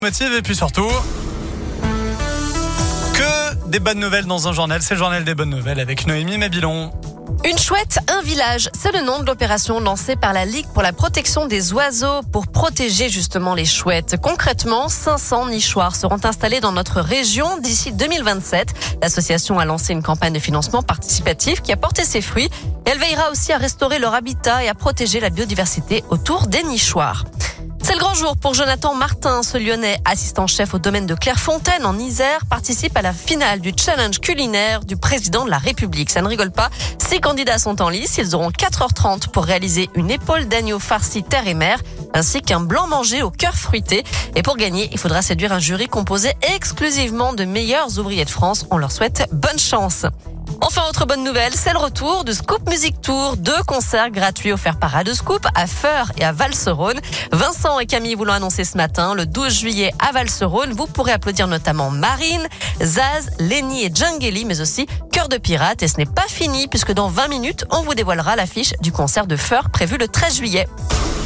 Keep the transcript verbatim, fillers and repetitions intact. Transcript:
Motive et puis surtout que des bonnes nouvelles dans un journal, c'est le journal des bonnes nouvelles avec Noémie Mabilon. Une chouette, un village, c'est le nom de l'opération lancée par la Ligue pour la protection des oiseaux pour protéger justement les chouettes. Concrètement, cinq cents nichoirs seront installés dans notre région d'ici deux mille vingt-sept. L'association a lancé une campagne de financement participatif qui a porté ses fruits. Elle veillera aussi à restaurer leur habitat et à protéger la biodiversité autour des nichoirs. C'est le grand jour pour Jonathan Martin. Ce Lyonnais, assistant-chef au domaine de Clairefontaine en Isère, participe à la finale du challenge culinaire du président de la République. Ça ne rigole pas. Six candidats sont en lice. Ils auront quatre heures trente pour réaliser une épaule d'agneau farcie terre et mer, ainsi qu'un blanc mangé au cœur fruité. Et pour gagner, il faudra séduire un jury composé exclusivement de meilleurs ouvriers de France. On leur souhaite bonne chance. Enfin, autre bonne nouvelle, c'est le retour du Scoop Music Tour. Deux concerts gratuits offerts par Radio Scoop à Feur et à Val-Serone. Vincent et Camille vous l'ont annoncé ce matin. Le douze juillet à Val-Serone, vous pourrez applaudir notamment Marine, Zaz, Lenny et Djangeli, mais aussi Cœur de Pirate. Et ce n'est pas fini puisque dans vingt minutes, on vous dévoilera l'affiche du concert de Feur prévu le treize juillet.